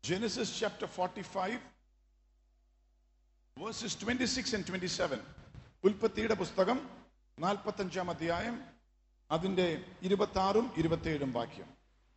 Genesis chapter 45, verses 26 and 27. ഉൽപ്പത്തിയുടെ പുസ്തകം 45-ാം അധ്യായം അതിന്റെ 26-ഉം 27-ഉം വാക്യം.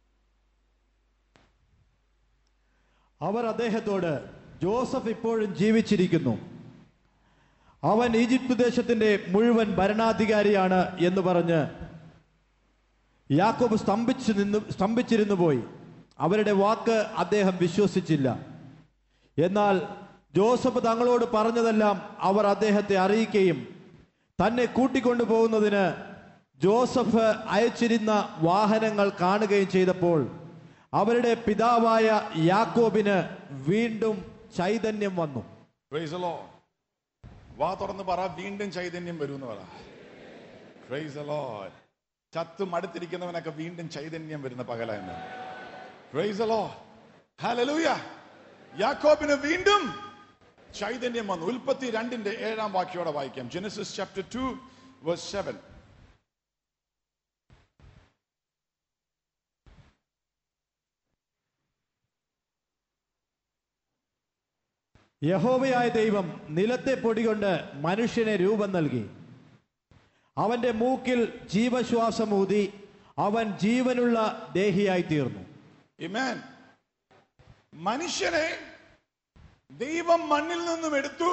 അവർ അദ്ദേഹത്തോട്, ജോസഫ് ഇപ്പോഴും ജീവിച്ചിരിക്കുന്നു, അവൻ ഈജിപ്ത് ദേശത്തിന്റെ മുഴുവൻ ഭരണാധികാരിയാണ് എന്ന് പറഞ്ഞ് യാക്കോബ് സ്തംഭിച്ചിരുന്നു പോയി. അവരുടെ വാക്ക് അദ്ദേഹം വിശ്വസിച്ചില്ല. എന്നാൽ ജോസഫ് തങ്ങളോട് പറഞ്ഞതെല്ലാം അവർ അദ്ദേഹത്തെ അറിയിക്കുകയും തന്നെ കൂട്ടിക്കൊണ്ടുപോകുന്നതിന് ജോസഫ് അയച്ചിരുന്ന വാഹനങ്ങൾ കാണുകയും ചെയ്തപ്പോൾ അവരുടെ പിതാവായ യാക്കോബിന് വീണ്ടും ചൈതന്യം വന്നു. Praise the Lord. വാ തുറന്ന് പറ, വീണ്ടും ചൈതന്യം വരുമെന്ന് പറ. Praise the Lord. ചത്തു മടുത്തിരിക്കുന്നവനൊക്കെ വീണ്ടും ചൈതന്യം വരുന്ന പകലായിരുന്നു. Praise the Lord. Hallelujah. യാക്കോബിന് വീണ്ടും ചൈതന്യം വന്നു. ഉൽപ്പത്തി 2-ന്റെ 7-ാം വാക്യോടെ വായിക്കാം. Genesis chapter 2 verse 7. യഹോവയായ ദൈവം നിലത്തെ പൊടികൊണ്ട് മനുഷ്യനെ രൂപം നൽകി. അവന്റെ മൂക്കിൽ ജീവശ്വാസം ഊതി അവൻ ജീവനുള്ള ദേഹിയായി തീർന്നു. Amen. മനുഷ്യനെ ദൈവം മണ്ണിൽ നിന്നും എടുത്തു.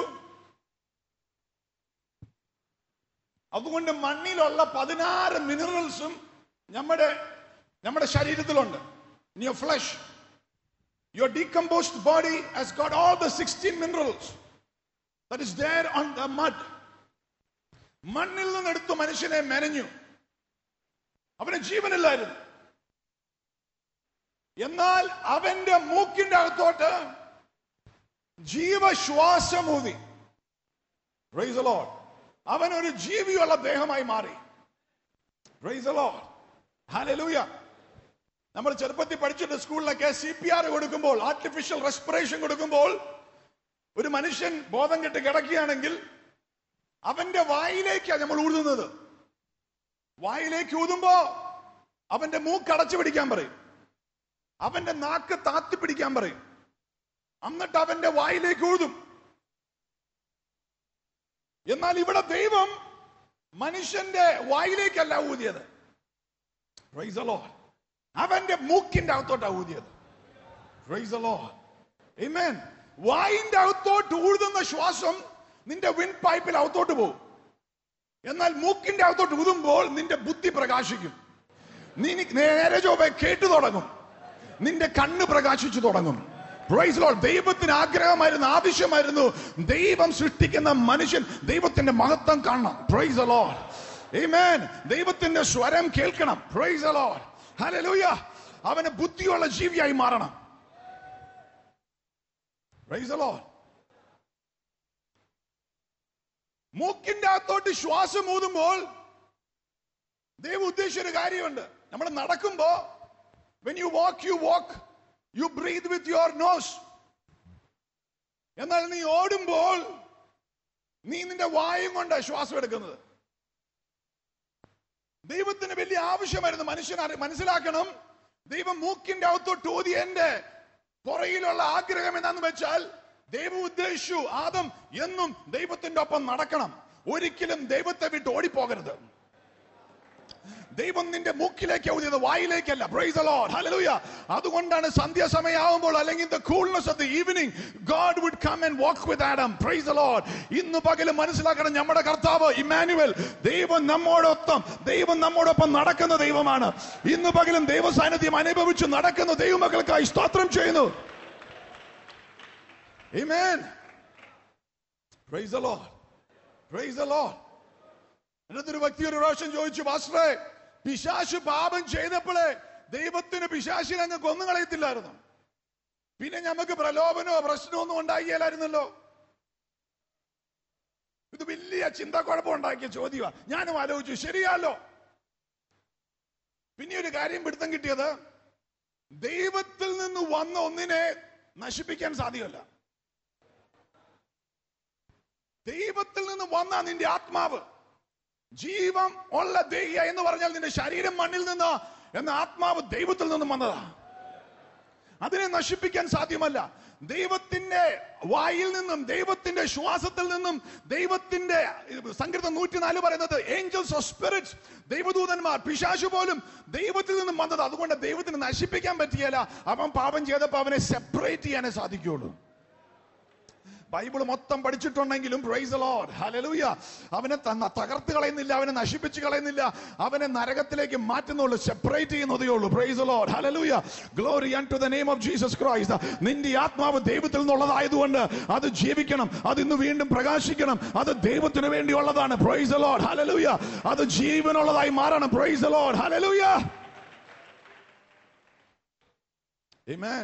അതുകൊണ്ട് മണ്ണിലുള്ള 16 മിനറൽസും നമ്മുടെ ശരീരത്തിലുണ്ട്. In your flesh, your decomposed body has got all the 16 minerals that is there on the mud. മണ്ണിൽ നിന്നെടുത്തു മനുഷ്യനെ മെനഞ്ഞു. അവന് ജീവനില്ലായിരുന്നു. എന്നാൽ അവന്റെ മൂക്കിന്റെ അകത്തോട്ട് ജീവശ്വാസമൂതി. Praise the Lord. അവൻ ഒരു ജീവിയുള്ള ദേഹമായി മാറി. Praise the Lord. Hallelujah. നമ്മൾ ചെറുപ്പത്തിൽ പഠിച്ചിട്ട് സ്കൂളിലൊക്കെ CPR കൊടുക്കുമ്പോൾ, ആർട്ടിഫിഷ്യൽ റെസ്പിറേഷൻ കൊടുക്കുമ്പോൾ, ഒരു മനുഷ്യൻ ബോധം കെട്ട് കിടക്കുകയാണെങ്കിൽ അവന്റെ വായിലേക്കാണ് നമ്മൾ ഊതുന്നത്. വായിലേക്ക് ഊതുമ്പോ അവന്റെ മൂക്ക് അടച്ചു പിടിക്കാൻ പറയും, അവന്റെ നാക്ക് താത്തി പിടിക്കാൻ പറയും, എന്നിട്ട് അവന്റെ വായിലേക്ക് ഊതും. എന്നാൽ ഇവിടെ ദൈവം മനുഷ്യന്റെ വായിലേക്കല്ല ഊതിയത്. Praise the Lord. അവന്റെ മൂക്കിന്റെ അകത്തോട്ടാ ഊതിയത്. Praise the Lord. Amen. വായിന്റെ അകത്തോട്ട് ഊതുന്ന ശ്വാസം നിന്റെ വിൻ പൈപ്പിൽ അകത്തോട്ട് പോകും. എന്നാൽ മൂക്കിന്റെ അകത്തോട്ട് ഊതുമ്പോൾ നിന്റെ ബുദ്ധി പ്രകാശിക്കും. നീ നേരെ ചൊവ്വേ കേട്ടു തുടങ്ങും. നിന്റെ കണ്ണ് പ്രകാശിച്ചു തുടങ്ങും. Praise the Lord. ദൈവത്തിന് ആഗ്രഹമായിരുന്നു, ആവശ്യമായിരുന്നു, ദൈവം സൃഷ്ടിക്കുന്ന മനുഷ്യൻ ദൈവത്തിന്റെ മഹത്വം കാണണം. Praise the Lord. Amen. ദൈവത്തിന്റെ സ്വരം കേൾക്കണം. Praise the Lord. Hallelujah. അവന് ബുദ്ധിയുള്ള ജീവിയായി മാറണം. Praise the Lord. മൂക്കിന്റെ അകത്തോട്ട് ശ്വാസം ഊതുമ്പോൾ ദൈവം ഉദ്ദേശിച്ച ഒരു കാര്യമുണ്ട്. നമ്മൾ നടക്കുമ്പോ, when you walk, you breathe with your nose. എന്നാൽ നീ ഓടുമ്പോൾ നീ നിന്റെ വായും കൊണ്ട് ശ്വാസം എടുക്കുന്നത്. ദൈവത്തിന് വലിയ ആവശ്യമായിരുന്നു മനുഷ്യൻ മനസ്സിലാക്കണം. ദൈവം മൂക്കിന്റെ അകത്തോട്ട് ഊതിയതിന്റെ പുറയിലുള്ള ആഗ്രഹം എന്താന്ന് വെച്ചാൽ, ദൈവം ഉദ്ദേശിച്ചു ആദം എന്നും ദൈവത്തിന്റെ ഒപ്പം നടക്കണം, ഒരിക്കലും ദൈവത്തെ വിട്ട് ഓടിപ്പോകരുത്. ദൈവം നിന്റെ മൂക്കിലേക്ക് ഊതിയത്, വായിലേക്കല്ല. Praise the Lord. Hallelujah. അതുകൊണ്ടാണ് സന്ധ്യാസമയമാകുമ്പോൾ, അല്ലെങ്കിൽ the coolness of the evening, God would come and walk with Adam. Praise the Lord. ഇന്ന് പകലും മനസ്സിലാക്കണം, നമ്മുടെ കർത്താവ് ഇമ്മാനുവൽ, ദൈവം നമ്മോടൊപ്പം നടക്കുന്ന ദൈവമാണ്. ഇന്ന് പകലും ദൈവ സാന്നിധ്യം അനുഭവിച്ച് നടക്കുന്ന ദൈവമക്കൾക്കായി സ്തോത്രം ചെയ്യുന്നു. Amen. Praise the Lord. Praise the Lord. എന്നൊരു വ്യക്തി ഒരു പ്രാവശ്യം ചോദിച്ചു, പാസ്റ്ററെ, പിശാശ് പാപം ചെയ്തപ്പോഴേ ദൈവത്തിന് പിശാശിനെ അങ്ങ് കൊന്നുകളയത്തില്ലായിരുന്നു, പിന്നെ നമുക്ക് പ്രലോഭനമോ പ്രശ്നമോ ഒന്നും ഉണ്ടാക്കിയാലായിരുന്നല്ലോ. ഇത് വലിയ ചിന്താക്കുഴപ്പം ഉണ്ടാക്കിയ ചോദ്യമാണ്. ഞാനും ആലോചിച്ചു, ശരിയല്ലോ. പിന്നെ ഒരു കാര്യം പിടുത്തം കിട്ടിയത്, ദൈവത്തിൽ നിന്ന് വന്ന ഒന്നിനെ നശിപ്പിക്കാൻ സാധ്യമല്ല. ദൈവത്തിൽ നിന്ന് വന്ന നിന്റെ ആത്മാവ്, ജീവം ഉള്ള ദേഹിയ എന്ന് പറഞ്ഞാൽ നിന്റെ ശരീരം മണ്ണിൽ നിന്ന്, എന്ന ആത്മാവ് ദൈവത്തിൽ നിന്നും വന്നതാ. അതിനെ നശിപ്പിക്കാൻ സാധ്യമല്ല. ദൈവത്തിന്റെ വായിൽ നിന്നും, ദൈവത്തിന്റെ ശ്വാസത്തിൽ നിന്നും, ദൈവത്തിന്റെ സങ്കീർത്തനം 104 പറയുന്നത് ഏഞ്ചൽസ് ഓഫ് സ്പിരിറ്റ്സ്, ദൈവദൂതന്മാർ, പിശാചു പോലും ദൈവത്തിൽ നിന്നും വന്നത്. അതുകൊണ്ട് ദൈവത്തിന് നശിപ്പിക്കാൻ പറ്റിയല്ല. അവൻ പാപം ചെയ്തപ്പോൾ അവനെ സെപ്പറേറ്റ് ചെയ്യാനേ സാധിക്കുള്ളൂ. ബൈബിൾ മൊത്തം പഠിച്ചിട്ടുണ്ടെങ്കിലും പ്രൈസ് ദി ലോർഡ്, ഹല്ലേലൂയ, അവനെ തകർത്ത് കളയുന്നില്ല, അവനെ നശിപ്പിച്ച് കളയുന്നില്ല, അവനെ നരകത്തിലേക്ക് മാറ്റുന്നുള്ളൂ, സെപ്പറേറ്റ് ചെയ്യുന്നതേ ഉള്ളൂ. Praise the Lord, hallelujah, glory unto the name of Jesus Christ. നിന്റെ ആത്മാവ് ദൈവത്തിൽ നിന്നുള്ളതായതുകൊണ്ട് അത് ജീവിക്കണം, അത് ഇന്ന് വീണ്ടും പ്രകാശിക്കണം, അത് ദൈവത്തിന് വേണ്ടിയുള്ളതാണ്. പ്രൈസ് ദി ലോർഡ്, ഹല്ലേലൂയ, അത് ജീവനുള്ളതായി മാറണം. Praise the Lord, hallelujah, amen.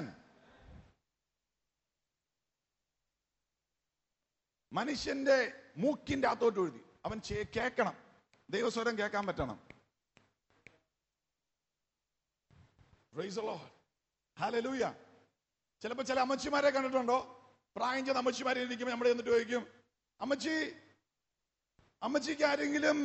മനുഷ്യന്റെ മൂക്കിന്റെ അകത്തോട്ട് എഴുതി അവൻ കേൾക്കണം, ദൈവസ്വരം കേൾക്കാൻ പറ്റണം. Praise the Lord, hallelujah. ചിലപ്പോ ചില അമ്മച്ചിമാരെ കണ്ടിട്ടുണ്ടോ? പ്രായം ചെയ്ത അമ്മച്ചിമാരെ ഇരിക്കുമ്പോൾ നമ്മൾ എന്നിട്ട് ചോദിക്കും, അമ്മച്ചിക്ക് ആരെങ്കിലും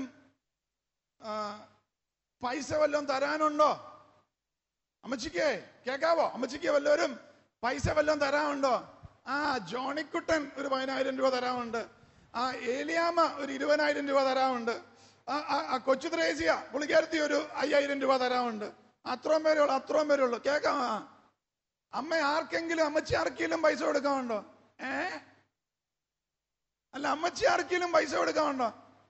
പൈസ വല്ലതും തരാനുണ്ടോ? അമ്മച്ചിക്ക് കേൾക്കാവോ? അമ്മച്ചിക്ക് വല്ലവരും പൈസ വല്ലതും തരാനുണ്ടോ? ആ ജോണിക്കുട്ടൻ ഒരു 10,000 രൂപ തരാറുണ്ട്, ആ ഏലിയാമ്മ ഒരു 20,000 രൂപ തരാറുണ്ട്, ആ കൊച്ചു ത്രേസ്യ പുള്ളിക്കാരത്തി ഒരു 5,000 രൂപ തരാറുണ്ട്. അത്രയും പേരേ ഉള്ളൂ. കേൾക്കാം. അമ്മ ആർക്കെങ്കിലും, അമ്മച്ചി ആർക്കെങ്കിലും പൈസ കൊടുക്കാറുണ്ടോ? അല്ല, അമ്മച്ചി ആർക്കെങ്കിലും പൈസ കൊടുക്കാറുണ്ടോ?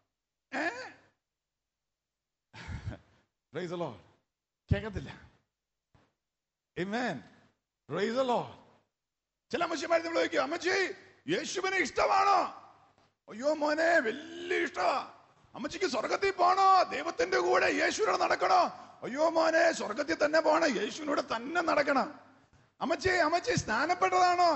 പ്രൈസ് ദി ലോർഡ്, കേൾക്കത്തില്ല. Amen, praise the Lord. ചില അമ്മച്ചിമാരെ നമ്മൾ ചോദിക്കും, അമ്മച്ചി യേശുവിനെ ഇഷ്ടമാണോ? അയ്യോ മോനെ, വലിയ ഇഷ്ടമാ. അമ്മച്ചിക്ക് സ്വർഗത്തിൽ പോണോ? ദൈവത്തിന്റെ കൂടെ യേശുവിനോട് നടക്കണോ? അയ്യോ മോനെ, സ്വർഗത്തിൽ തന്നെ പോണം, യേശുവിനോട് തന്നെ നടക്കണം. അമ്മച്ചി സ്നാനപ്പെട്ടതാണോ?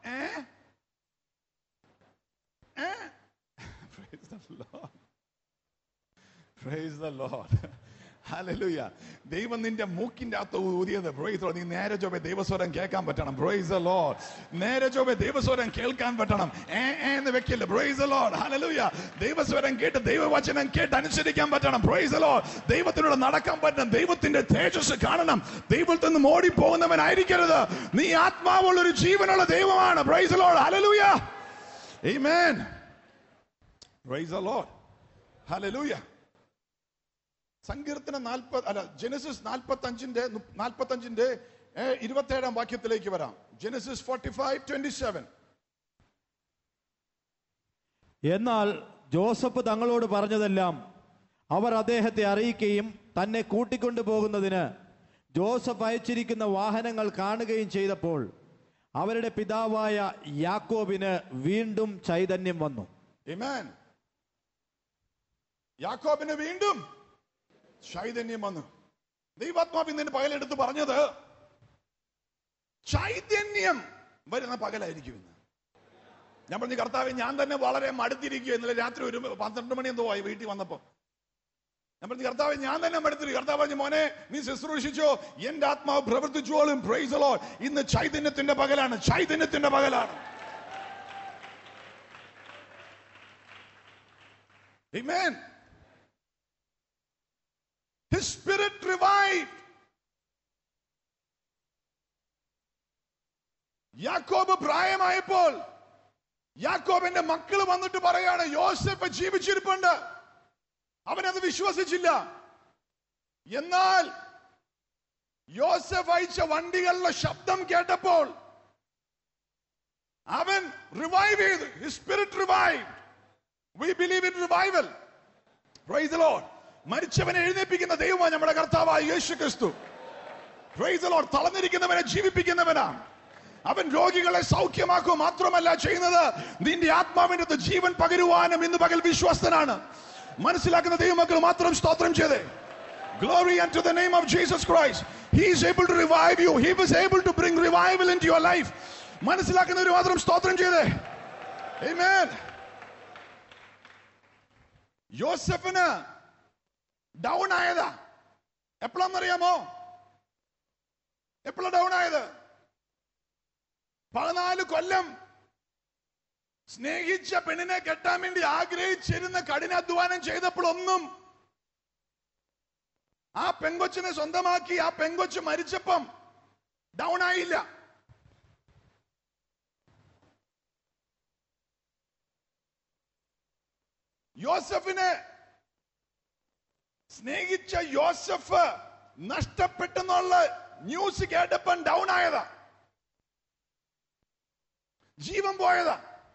Praise the Lord. Hallelujah. ദൈവം നിന്റെ മൂക്കിന്റെ അകത്ത് ഊതിയത്. Price the Lord. നീ നേരെ ചൊവ്വേ ദൈവസ്വരം കേൾക്കാൻ പറ്റണം. Praise the Lord. നേരെ ചൊവ്വേ ദൈവസ്വരം കേൾക്കാൻ പറ്റണം. എന്ന് വെക്കില്ല. Praise the Lord, hallelujah. ദൈവസ്വരം കേട്ട്, ദൈവവചനം കേട്ട് അനുസരിക്കാൻ പറ്റണം. Praise the Lord. ദൈവത്തിനോട് നടക്കാൻ പറ്റണം. ദൈവത്തിന്റെ തേജസ് കാണണം. ദൈവത്തിൽ നിന്ന് ഓടിപ്പോകുന്നവനായിരിക്കരുത്. നീ ആത്മാവുള്ള ഒരു ജീവനുള്ള ദൈവമാണ്. Praise the Lord, hallelujah, amen. Praise the Lord, hallelujah. സങ്കീർത്തനം ജെനസിസ് 45-ന്റെ 27-ാം വാക്യത്തിലേക്ക് വരാം. ജെനസിസ് 45:27. എന്നാൽ ജോസഫ് തങ്ങളോട് പറഞ്ഞതെല്ലാം അവർ അദ്ദേഹത്തെ അറിയിക്കുകയും തന്നെ കൂട്ടിക്കൊണ്ടു പോകുന്നതിന് ജോസഫ് അയച്ചിരിക്കുന്ന വാഹനങ്ങൾ കാണുകയും ചെയ്തപ്പോൾ അവരുടെ പിതാവായ യാക്കോബിന് വീണ്ടും ചൈതന്യം വന്നു. ആമേൻ. യാക്കോബിന് വീണ്ടും ചൈതന്യം വന്നു. ദൈവാത്മാവ് ഇന്ന് പകലെടുത്ത് പറഞ്ഞത് ചൈതന്യം വരുന്ന പകലായിരിക്കും ഇന്ന്. ഞാൻ പറഞ്ഞു, കർത്താവേ, ഞാൻ തന്നെ വളരെ മടുത്തിരിക്കുക. ഇന്നലെ രാത്രി ഒരു 12 മണി എന്തോ ആയി വീട്ടിൽ വന്നപ്പോ. ഞാൻ പറഞ്ഞു, കർത്താവേ, ഞാൻ തന്നെ മടുത്തിരിക്കും. കർത്താവ് പറഞ്ഞു, മോനെ, നീ ശുശ്രൂഷിച്ചോ, എന്റെ ആത്മാവ് പ്രവർത്തിച്ചോളും. Price the Lord. ഇന്ന് ചൈതന്യത്തിന്റെ പകലാണ്, ചൈതന്യത്തിന്റെ പകലാണ്. ആമേൻ. His spirit revived. യാക്കോബ് പ്രായമായപ്പോൾ യാക്കോബിന്റെ മക്കൾ വന്നിട്ട് പറയാണ്, യോസേഫ് ജീവിച്ചിരിപ്പുണ്ട്. അവനത് വിശ്വസിച്ചില്ല. എന്നാൽ യോസേഫ് അയച്ച വണ്ടികളുടെ ശബ്ദം കേട്ടപ്പോൾ അവൻ റിവൈവ് ചെയ്തു. His spirit revived. We believe in revival. Praise the Lord. മരിച്ചവനെ എഴുന്നേൽപ്പിക്കുന്ന ദൈവമാണ് നമ്മുടെ കർത്താവായ യേശു ക്രിസ്തു. Praise the Lord. തളർന്നിരിക്കുന്നവനെ ജീവിപ്പിക്കുന്നവനാണ് അവൻ. രോഗികളെ സൗഖ്യമാക്കുക മാത്രമല്ല ചെയ്യുന്നത്, നിന്റെ ആത്മാവിന്റെ ജീവൻ പകരുവാനും ഇന്ന് പകൽ വിശ്വസ്തനാണ്. മനസ്സിലാക്കുന്ന ദൈവമക്കൾ മാത്രം സ്തോത്രം ചെയ്തേ. Glory unto the name of Jesus Christ. He is able to revive you. He was able to bring revival into your life. മനസ്സിലാക്കുന്നവർ മാത്രം സ്തോത്രം ചെയ്തേ. Amen. യോസെഫിന് ഡൗൺ ആയതാ. എപ്പോഴാണെന്നറിയാമോ? എപ്പോഴാണ് ഡൗൺ ആയത്? 14 കൊല്ലം സ്നേഹിച്ച പെണ്ണിനെ കെട്ടാൻ വേണ്ടി ആഗ്രഹിച്ചിരുന്ന കഠിനാധ്വാനം ചെയ്തപ്പോഴൊന്നും ആ പെങ്കൊച്ചിനെ സ്വന്തമാക്കി ആ പെങ്കൊച്ച് മരിച്ചപ്പം ഡൗൺ ആയില്ല. യോസഫിനെ സ്നേഹിച്ച യോസഫ് നഷ്ടപ്പെട്ടെന്നുള്ള ന്യൂസ് കേട്ടപ്പം ഡൗൺ ആയതാ, ജീവൻ പോയതാ.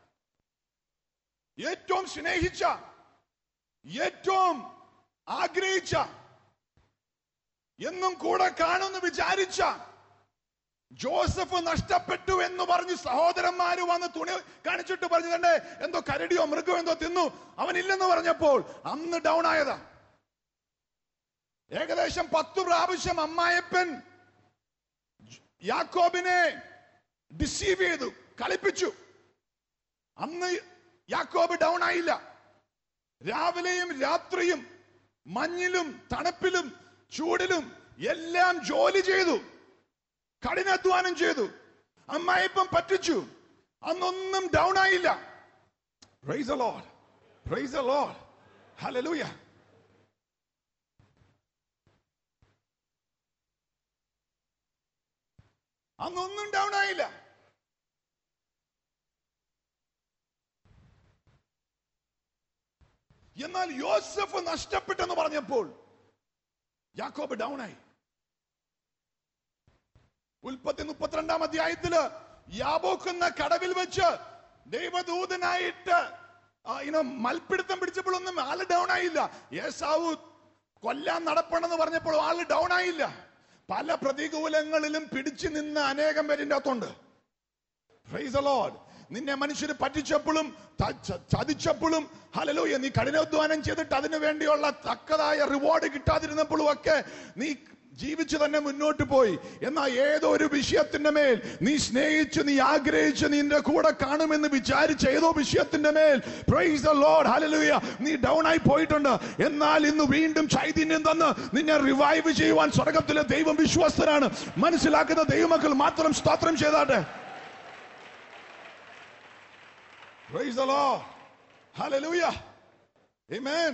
ഏറ്റവും സ്നേഹിച്ച, ഏറ്റവും ആഗ്രഹിച്ച, എന്നും കൂടെ കാണുമെന്ന് വിചാരിച്ച ജോസഫ് നഷ്ടപ്പെട്ടു എന്ന് പറഞ്ഞ് സഹോദരന്മാര് വന്ന് തുണി കാണിച്ചിട്ട് പറഞ്ഞു, തന്നെ എന്തോ കരടിയോ മൃഗമോ എന്തോ തിന്നു, അവനില്ലെന്ന് പറഞ്ഞപ്പോൾ അന്ന് ഡൗൺ ആയതാ. ഏകദേശം 10 പ്രാവശ്യം അമ്മായപ്പൻ യാക്കോബിനെ ഡിസീവ് ചെയ്തു, കളിപ്പിച്ചു. അന്ന് യാക്കോബ് ഡൗൺ ആയില്ല. രാവിലെയും രാത്രിയും മഞ്ഞിലും തണുപ്പിലും ചൂടിലും എല്ലാം ജോലി ചെയ്തു, കഠിനാധ്വാനം ചെയ്തു, അമ്മായിപ്പം പറ്റിച്ചു. അന്നൊന്നും ഡൗൺ ആയില്ല. Praise the Lord, praise the Lord, hallelujah. അന്നൊന്നും ഡൗൺ ആയില്ല. എന്നാൽ യോസഫ് നഷ്ടപ്പെട്ടെന്ന് പറഞ്ഞപ്പോൾ യാക്കോബ് ഡൗൺ ആയി. ഉൽപ്പത്തി 32-ാം അധ്യായത്തില് യാബോക്ക് എന്ന കടവിൽ വെച്ച് ദൈവദൂതനായിട്ട് മൽപ്പിടുത്തം പിടിച്ചപ്പോഴൊന്നും ആള് ഡൗൺ ആയില്ല. ഏസാവ് കൊല്ലാൻ നടപ്പണെന്ന് പറഞ്ഞപ്പോൾ ആള് ഡൗൺ ആയില്ല. പല പ്രതികൂലങ്ങളിലും പിടിച്ചു നിന്ന് അനേകം പേരിന്റെ അകത്തുണ്ട്. Praise the Lord. നിന്നെ മനുഷ്യര് പറ്റിച്ചപ്പോഴും ചതിച്ചപ്പോഴും ഹല്ലേലൂയ നീ കഠിനാധ്വാനം ചെയ്തിട്ട് അതിനു വേണ്ടിയുള്ള തക്കതായ റിവാർഡ് കിട്ടാതിരുന്നപ്പോഴും ഒക്കെ നീ ജീവിച്ചു തന്നെ മുന്നോട്ട് പോയി. എന്നാൽ ഏതോ ഒരു വിഷയത്തിന്റെ മേൽ നീ സ്നേഹിച്ച്, നീ ആഗ്രഹിച്ച്, നിന്റെ കൂടെ കാണുമെന്ന് വിചാരിച്ച ഏതോ വിഷയത്തിന്റെ മേൽ പ്രൈസ് ദി ലോർഡ് ഹല്ലേലൂയ നീ ഡൗൺ ആയി പോയിട്ടുണ്ട്. എന്നാൽ ഇന്ന് വീണ്ടും ചൈതന്യം തന്ന് നിന്നെ റിവൈവ് ചെയ്യുവാൻ സ്വർഗത്തിലെ ദൈവം വിശ്വസ്തനാണ്. മനസ്സിലാക്കുന്ന ദൈവമക്കൾ മാത്രം സ്തോത്രം ചെയ്താട്ടെ. Praise the Lord. Hallelujah. Amen.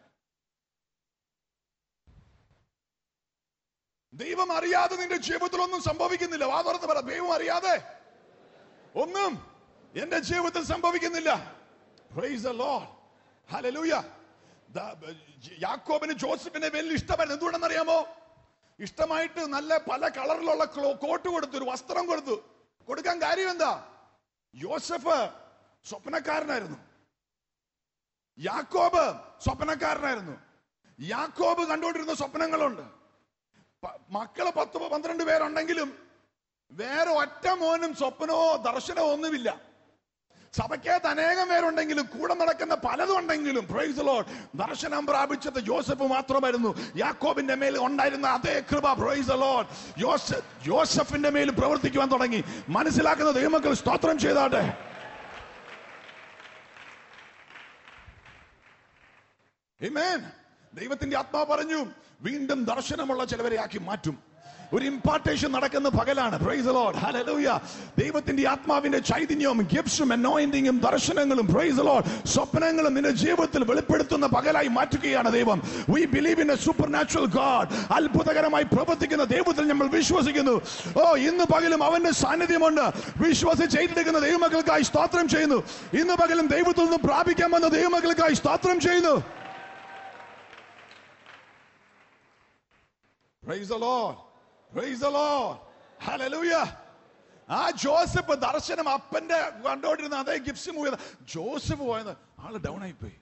ദൈവം അറിയാതെ നിന്റെ ജീവിതത്തിൽ ഒന്നും സംഭവിക്കുന്നില്ല. വാ തുറന്ന് പറ, ദൈവം അറിയാതെ ഒന്നും എന്റെ ജീവിതത്തിൽ സംഭവിക്കുന്നില്ല. Praise the Lord. Hallelujah. യാക്കോബിന് ജോസഫിനെ വലിയ ഇഷ്ടമായിരുന്നു. എന്തുകൊണ്ടെന്നറിയാമോ? ഇഷ്ടമായിട്ട് നല്ല പല കളറിലുള്ള കോട്ട് കൊടുത്തു, ഒരു വസ്ത്രം കൊടുത്തു. കൊടുക്കാൻ കാര്യം എന്താ? യോസഫ് സ്വപ്നക്കാരനായിരുന്നു, യാക്കോബ് സ്വപ്നക്കാരനായിരുന്നു. യാക്കോബ് കണ്ടുകൊണ്ടിരുന്ന സ്വപ്നങ്ങളുണ്ട്. മക്കള് 10-12 പേരുണ്ടെങ്കിലും വേറെ ഒറ്റ മോനും സ്വപ്നമോ ദർശനമോ ഒന്നുമില്ല. സഭയ്ക്കകത്ത് അനേകം പേരുണ്ടെങ്കിലും കൂടെ നടക്കുന്ന പലതും ഉണ്ടെങ്കിലും പ്രൈസ് ദി ലോർഡ് ദർശനം പ്രാപിച്ചത് യോസഫ് മാത്രമായിരുന്നു. യാക്കോബിന്റെ മേൽ ഉണ്ടായിരുന്ന അതേ കൃപ പ്രൈസ് ദി ലോർഡ് യോസഫിന്റെ മേൽ പ്രവർത്തിക്കുവാൻ തുടങ്ങി. മനസ്സിലാക്കുന്ന ദൈവമക്കൾ സ്തോത്രം ചെയ്താട്ടെ. ആമേൻ. ദൈവത്തിന്റെ ആത്മാവ് പറഞ്ഞു, വീണ്ടും ദർശനമുള്ള ചിലവരെ ആക്കി മാറ്റും. ഒരു ഇംപാർട്ടേഷൻ നടക്കുന്ന പകലാണ്. Praise the Lord hallelujah. ദൈവത്തിന്റെ ആത്മാവിന്റെ ചൈതന്യവും ഗിഫ്റ്റ്സും അനോയിന്റിങ്ങും ദർശനങ്ങളും പ്രൈസ് ദി ലോർഡ് സ്വപ്നങ്ങളും നിന്റെ ജീവിതത്തിൽ വെളിപ്പെടുത്തുന്ന പകലായി മാറ്റുകയാണ് ദൈവം. We believe in a supernatural God. അത്ഭുതകരമായി പ്രവർത്തിക്കുന്ന ദൈവത്തിൽ നമ്മൾ വിശ്വസിക്കുന്നു. ഇന്ന് പകലും അവന്റെ സാന്നിധ്യമുണ്ട്. വിശ്വസിച്ച് ഏറ്റെടുക്കുന്ന ദൈവമക്കൾക്കായി സ്തോത്രം ചെയ്യുന്നു. ഇന്ന് പകലും ദൈവത്തിൽ നിന്ന് പ്രാപിക്കാൻ വന്ന ദൈവമക്കൾക്കായി സ്തോത്രം ചെയ്യുന്നു. Praise the Lord. Praise the Lord. Hallelujah. ആ ജോസഫ് ദർശനം അപ്പന്റെ കണ്ടോണ്ടിരുന്ന അതേ ഗിഫ്റ്റ്സ് മൂവ് ചെയ്ത ജോസഫ് പോയത് ആള് ഡൗൺ ആയിപ്പോയി.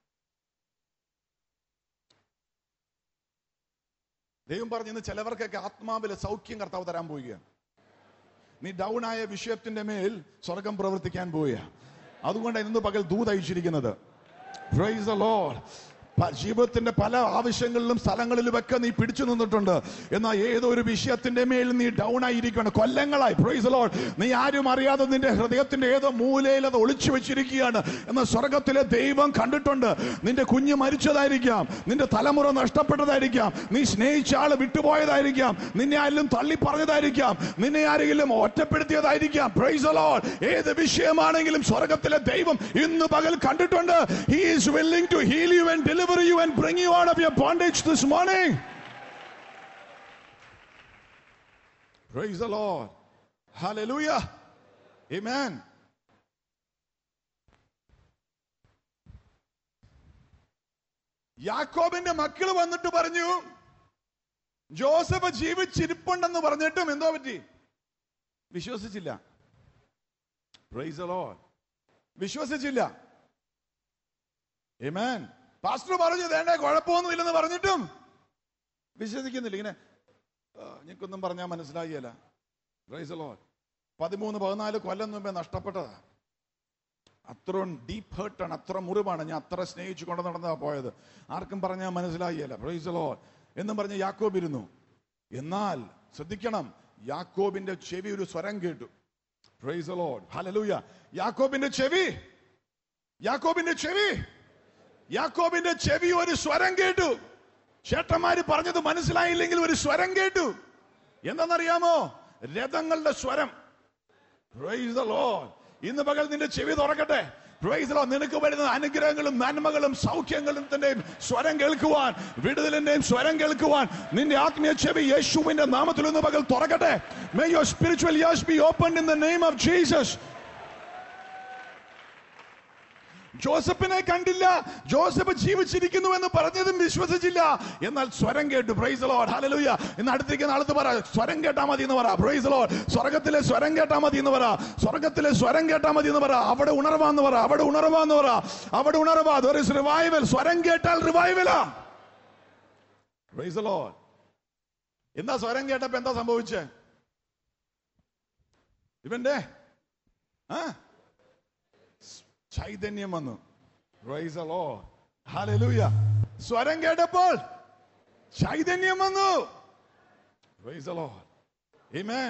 ദൈവം പറഞ്ഞു, ഇന്ന് ചിലവർക്കൊക്കെ ആത്മാവിലെ സൗഖ്യം കർത്താവ് തരാൻ പോവുകയാണ്. നീ ഡൗൺ ആയ വിഷയത്തിന്റെ മേൽ സ്വർഗം പ്രവർത്തിക്കാൻ പോവുക. അതുകൊണ്ടാണ് ഇന്ന് പകൽ ദൂത് അയച്ചിരിക്കുന്നത്. Praise the Lord. ജീവിതത്തിന്റെ പല ആവശ്യങ്ങളിലും സ്ഥലങ്ങളിലുമൊക്കെ നീ പിടിച്ചു നിന്നിട്ടുണ്ട്. എന്നാൽ ഏതോ ഒരു വിഷയത്തിന്റെ മേൽ നീ ഡൗൺ ആയിരിക്കുകയാണ് കൊല്ലങ്ങളായി. Price the Lord. നീ ആരും അറിയാതെ നിന്റെ ഹൃദയത്തിന്റെ ഏതോ മൂലയിൽ അത് ഒളിച്ചു വെച്ചിരിക്കുകയാണ്. എന്നാൽ സ്വർഗത്തിലെ ദൈവം കണ്ടിട്ടുണ്ട്. നിന്റെ കുഞ്ഞ് മരിച്ചതായിരിക്കാം, നിന്റെ തലമുറ നഷ്ടപ്പെട്ടതായിരിക്കാം, നീ സ്നേഹിച്ച ആള് വിട്ടുപോയതായിരിക്കാം, നിന്നെ ആരെങ്കിലും തള്ളി പറഞ്ഞതായിരിക്കാം, നിന്നെ ആരെങ്കിലും ഒറ്റപ്പെടുത്തിയതായിരിക്കാം. Price the Lord. ഏത് വിഷയമാണെങ്കിലും സ്വർഗത്തിലെ ദൈവം ഇന്ന് പകൽ കണ്ടിട്ടുണ്ട്. He is willing to heal you and deliver you and bring you out of your bondage this morning. Praise the Lord. Hallelujah. Amen. യാക്കോബിന്റെ മക്കള് വന്നിട്ട് പറഞ്ഞു, ജോസഫ് ജീവിച്ചിരിപ്പുണ്ടെന്ന് പറഞ്ഞിട്ടും എന്തോ പറ്റി? വിശ്വസിച്ചില്ല. Praise the Lord. വിശ്വസിച്ചില്ല. ആമേൻ. പാസ്റ്റർ പറഞ്ഞു വേണ്ട കുഴപ്പമൊന്നുമില്ലെന്ന് പറഞ്ഞിട്ടും വിശ്വസിക്കുന്നില്ല. ഇങ്ങനെ എനിക്കൊന്നും പറഞ്ഞാൽ മനസ്സിലായില്ല. Praise the Lord. 13-14 കൊല്ലം മുമ്പേ നഷ്ടപ്പെട്ടതാ. അത്രയും ഡീപ്പ് ഹേർട്ടാണ്, അത്ര മുറിവാണ്. ഞാൻ അത്ര സ്നേഹിച്ചു കൊണ്ട് നടന്നതാ പോയത്. ആർക്കും പറഞ്ഞാൽ മനസ്സിലായില്ല. പ്രൈസ് ദി ലോർഡ് എന്നും പറഞ്ഞ് യാക്കോബ് ഇരുന്നു. എന്നാൽ ശ്രദ്ധിക്കണം, യാക്കോബിന്റെ ചെവി ഒരു സ്വരം കേട്ടു. Praise the Lord. ഹല്ലേലൂയ. യാക്കോബിന്റെ ചെവി ഒരു സ്വരം കേട്ടു. ചേട്ടന്മാര് പറഞ്ഞത് മനസ്സിലായില്ലെങ്കിൽ ഒരു സ്വരം കേട്ടു. എന്താണെന്നറിയാമോ? രഥങ്ങളുടെ സ്വരം. Praise the Lord. ഇന്ന് പകൽ നിന്റെ ചെവി തുറക്കട്ടെ. Praise the Lord. നിനക്ക് വരുന്ന അനുഗ്രഹങ്ങളും നന്മകളും സൗഖ്യങ്ങളുടെയും സ്വരം കേൾക്കുവാൻ, വിടുതലിന്റെയും സ്വരം കേൾക്കുവാൻ നിന്റെ ആത്മീയ ചെവി യേശുവിന്റെ നാമത്തിൽ ഇന്ന് പകൽ തുറക്കട്ടെ. May your spiritual ears be opened in the name of Jesus. ജോസഫിനെ കണ്ടില്ല, ജോസഫ് ജീവിച്ചിരിക്കുന്നു എന്ന് പറഞ്ഞതും വിശ്വസിച്ചില്ല. എന്നാൽ സ്വരം കേട്ടു. Praise the Lord. ഹല്ലേലൂയ. ഇന്ന് അടുത്തേക്ക് നാളത്ത് പറ, സ്വരം കേട്ടാ മതി എന്ന് പറ. Price the Lord. സ്വർഗ്ഗത്തിലെ സ്വരം കേട്ടാ മതി എന്ന് പറ. സ്വർഗ്ഗത്തിലെ സ്വരം കേട്ടാ മതി എന്ന് പറ. അവിടെ ഉണർവാന്ന് പറ. അവിടെ ഉണർവാ. there is revival. സ്വരം കേട്ടാൽ റിവൈവലാ. Price the Lord. എന്താ സ്വരം കേട്ടപ്പോ എന്താ സംഭവിച്ചേ? ഇവന്റെ ചൈതന്യം വന്നു. Praise the Lord. ഹല്ലേലൂയ. സ്വരം കേട്ടപ്പോൾ ചൈതന്യം വന്നു. Praise the Lord. ആമേൻ.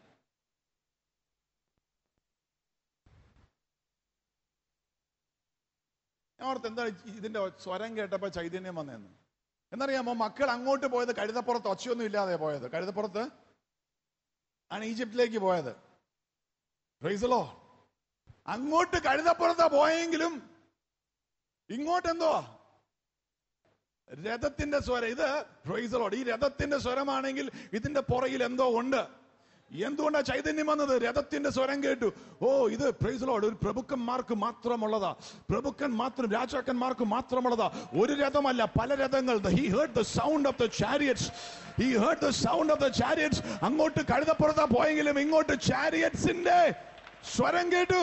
ഞാൻ ഓർത്ത് എന്താ ഇതിന്റെ സ്വരം കേട്ടപ്പോ ചൈതന്യം വന്നതെന്ന്. എന്നറിയാമോ? മക്കൾ അങ്ങോട്ട് പോയത് കഴുതപ്പുറത്ത് ഒച്ചയൊന്നും ഇല്ലാതെ പോയത്. കഴുതപ്പുറത്ത് ആണ് ഈജിപ്തിലേക്ക് പോയത്. Praise the Lord. അങ്ങോട്ട് കഴുതപ്പുറത്താ പോയെങ്കിലും ഇങ്ങോട്ട് എന്തോ രഥത്തിന്റെ സ്വരം. ഇത് പ്രൈസ് ദി ലോർഡ്. ഈ രഥത്തിന്റെ സ്വരമാണെങ്കിൽ ഇതിന്റെ പുറകിൽ എന്തോ ഉണ്ട്. എന്തുകൊണ്ടാ ചൈതന്യം വന്നത്? രഥത്തിന്റെ സ്വരം കേട്ടു. ഓ, ഇത് പ്രൈസ് ദി ലോർഡ് ഒരു പ്രഭുക്കന്മാർക്ക് മാത്രമുള്ളതാ. രാജാക്കന്മാർക്ക് മാത്രമുള്ളതാ. ഒരു രഥമല്ല, പല രഥങ്ങൾ. He heard the sound of the chariots. അങ്ങോട്ട് കഴുതപ്പുറത്താ പോയെങ്കിലും ഇങ്ങോട്ട് ചാരിയറ്റ്സിന്റെ സ്വരം കേട്ടു.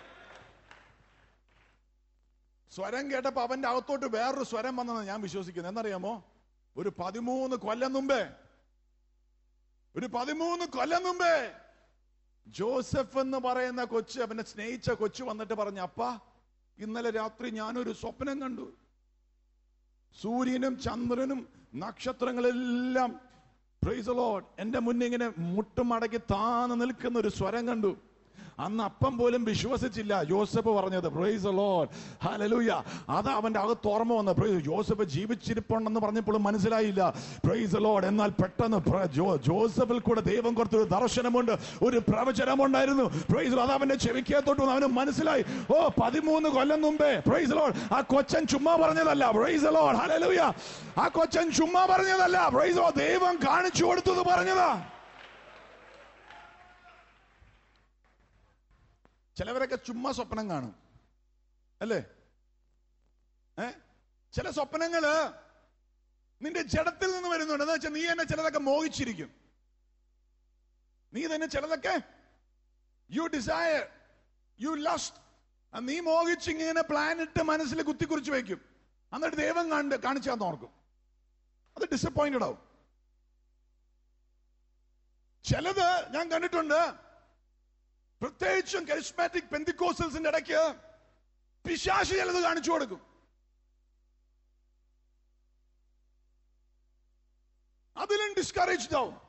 സ്വരം കേട്ടപ്പോ അവന്റെ അകത്തോട്ട് വേറൊരു സ്വരം വന്നെന്ന് ഞാൻ വിശ്വസിക്കുന്നു. എന്നറിയാമോ? ഒരു 13 കൊല്ലം മുമ്പേ ജോസഫ് എന്ന് പറയുന്ന കൊച്ച്, അവനെ സ്നേഹിച്ച കൊച്ചു വന്നിട്ട് പറഞ്ഞു, അപ്പാ ഇന്നലെ രാത്രി ഞാനൊരു സ്വപ്നം കണ്ടു. സൂര്യനും ചന്ദ്രനും നക്ഷത്രങ്ങളെല്ലാം പ്രൈസ് ദി ലോർഡ് എന്റെ മുന്നിൽ ഇങ്ങനെ മുട്ടുമടക്കി താന്ന് നിൽക്കുന്ന ഒരു സ്വരം കണ്ടു. അന്ന് അപ്പം പോലും വിശ്വസിച്ചില്ല ജോസഫ് പറഞ്ഞത്. Praise the Lord. ഹല്ലേലൂയ. അത് അവന്റെ അകത്ത് ഓർമ്മ വന്നു. ജോസഫ് ജീവിച്ചിരിപ്പുണ്ടെന്ന് പറഞ്ഞപ്പോഴും മനസ്സിലായില്ല. Praise the Lord. എന്നാൽ പെട്ടെന്ന് ജോസഫിൽ കൂടെ ദൈവം കൊടുത്തൊരു ദർശനമുണ്ട്, ഒരു പ്രവചനമുണ്ടായിരുന്നു. Price the Lord. അത് അവന്റെ ചെവിക്കകത്തോട്ട് അവന് മനസ്സിലായി. ഓ, 13 കൊല്ലം മുമ്പേ പ്രൈസ് ദി ലോർഡ് ആ കൊച്ചൻ ചുമ്മാ പറഞ്ഞതല്ല. Praise the Lord. ഹല്ലേലൂയ. ആ കൊച്ചൻ ചുമ്മാ പറഞ്ഞതല്ല. Praise the Lord. ദൈവം കാണിച്ചു കൊടുത്തത് പറഞ്ഞതാ. ചിലവരൊക്കെ ചുമ്മാ സ്വപ്നം കാണും, അല്ലേ? ചില സ്വപ്നങ്ങള് നിന്റെ ജഡത്തിൽ നിന്ന് വരുന്നുണ്ട്. എന്ന് വെച്ചാൽ നീ തന്നെ ചിലതൊക്കെ മോഹിച്ചിരിക്കും. നീ തന്നെ ചിലതൊക്കെ യു ഡിസയർ, യു ലസ്റ്റ്. നീ മോഹിച്ചിങ്ങനെ പ്ലാൻ ഇട്ട് മനസ്സിൽ കുത്തിക്കുറിച്ച് വെക്കും. എന്നിട്ട് ദൈവം കാണിച്ചാന്ന് ഓർക്കും. അത് ഡിസപ്പോയിന്റഡ് ആവും. ചിലത് ഞാൻ കണ്ടിട്ടുണ്ട്, പ്രത്യേകിച്ചും കരിസ്മാറ്റിക് പെന്തിക്കോസ്റ്റൽസിന്റെ ഇടയ്ക്ക് പിശാച് ചിലത് കാണിച്ചു കൊടുക്കും. അതിലും ഡിസ്കറേജ്ഡ് ആവും.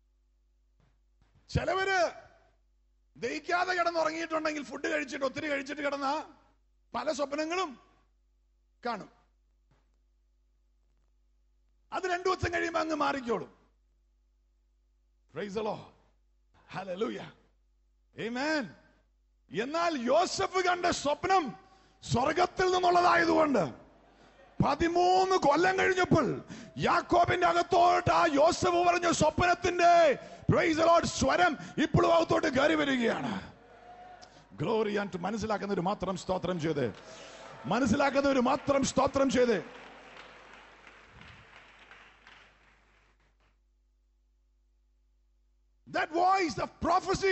ചിലവര് ദഹിക്കാതെ കിടന്നുറങ്ങിയിട്ടുണ്ടെങ്കിൽ, ഫുഡ് കഴിച്ചിട്ട് ഒത്തിരി കഴിച്ചിട്ട് കിടന്ന പല സ്വപ്നങ്ങളും കാണും. അത് 2 ദിവസം കഴിയുമ്പോൾ അങ്ങ് മാറിക്കോളും. Praise the Lord. Hallelujah. Amen. എന്നാൽ യോസഫ് കണ്ട സ്വപ്നം സ്വർഗത്തിൽ നിന്നുള്ളതായതുകൊണ്ട് 13 കൊല്ലം കഴിഞ്ഞപ്പോൾ യാക്കോബിന്റെ അകത്തോട്ട് ആ യോസഫ് പറഞ്ഞ സ്വപ്നത്തിന്റെ പ്രൈസ് ദി ലോർഡ് സ്വരം ഇപ്പോഴും അകത്തോട്ട് കയറി വരികയാണ്. Glory and. മനസ്സിലാക്കുന്നവർ മാത്രം സ്തോത്രം ചെയ്ത്. voice of prophecy.